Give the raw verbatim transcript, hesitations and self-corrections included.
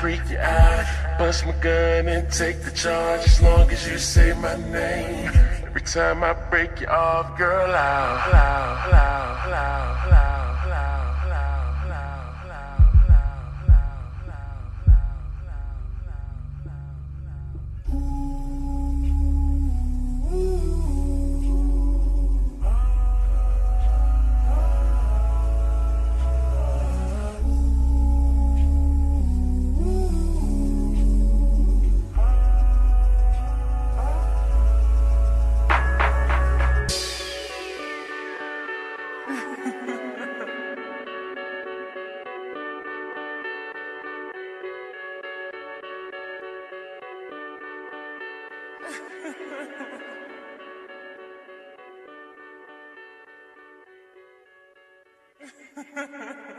freak you out. Bust my gun and take the charge as long as you say my name. Every time I break you off, girl, I'll, I'll, I'll, I'll, I'll, I'll. Ha ha ha.